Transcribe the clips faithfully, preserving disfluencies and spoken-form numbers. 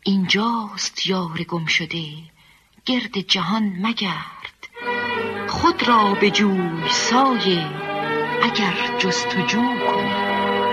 اینجاست یار گم شده، گرد جهان مگرد. خود را به جوی سایه، اگر جستجو کنی.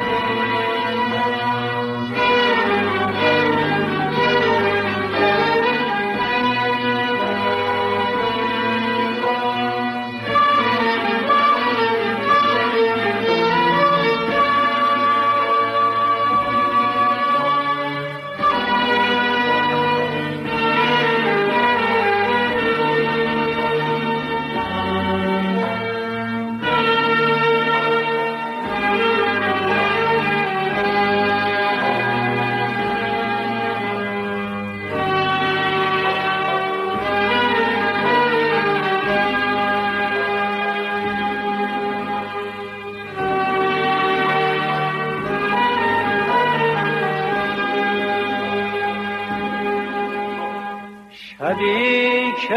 شبی که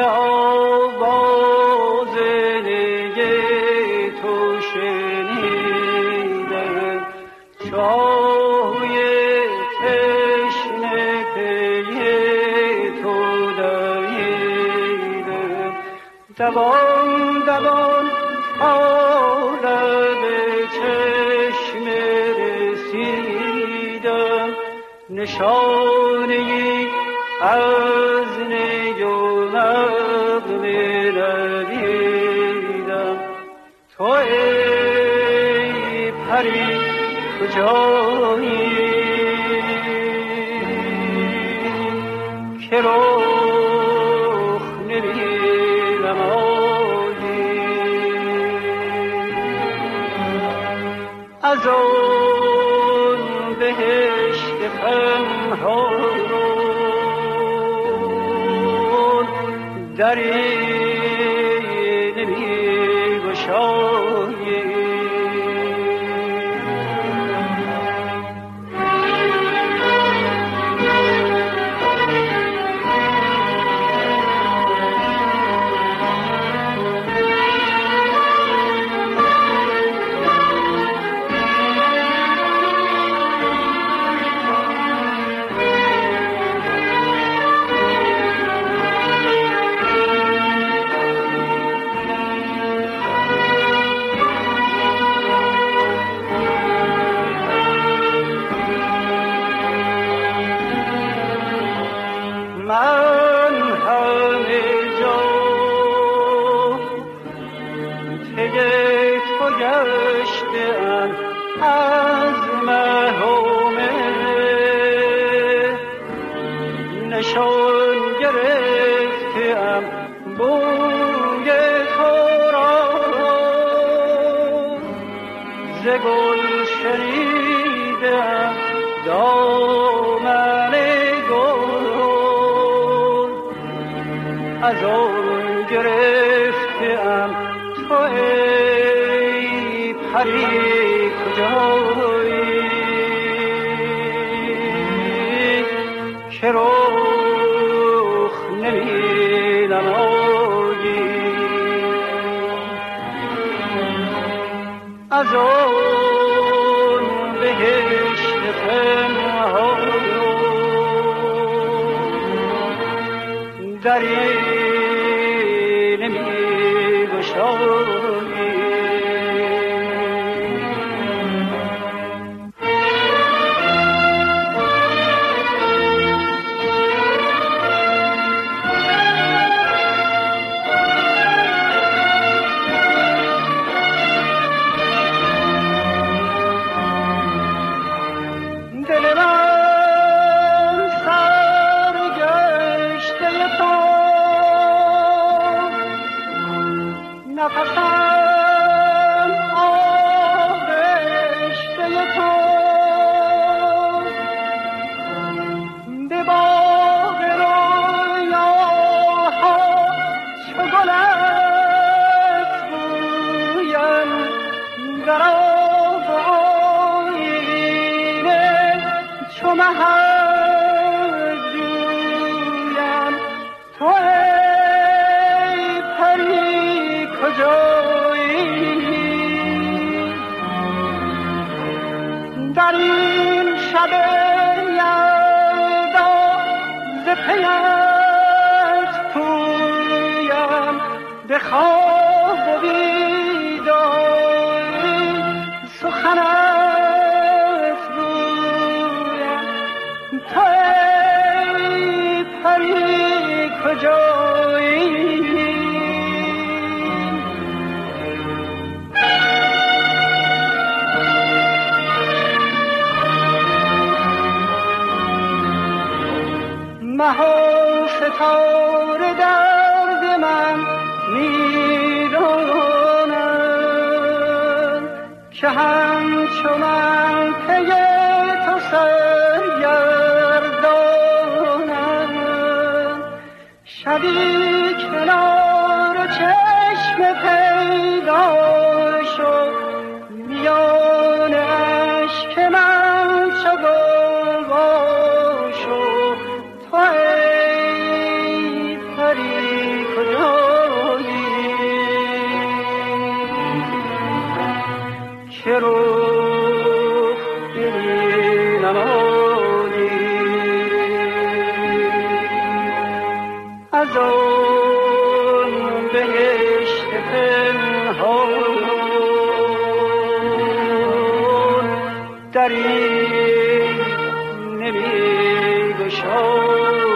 آواز نی تو شنیدم، چاهوی تشنه پی تو دویدم. دوان دوان تا لب چشمه رسیدم، نشانه‌ای از نی و نغمه ندیدم. تو ای پری کجایی که رخ نمایی؟ از آن بهشت پنهان دری نمی گشایی. گل شنیدم دامن گل، از آن گرفتم. تو ای پری کجایی که رخ نمی نمایی؟ از آن بهشت پنهان دری نمی گشایی. دل من سرگشته پا پیت پویم به خواب و بیداری سخنت گویم تو ای پری کجایی مها ستاره درد من میدانم که همچو من پی تو سرگردانم شبی کنار چشم پیدا شد میان اشک من چو گلوا شد تو ای پری کجایی که رخ ببینم آنی از آن بهشت پنهان دری نمی گشای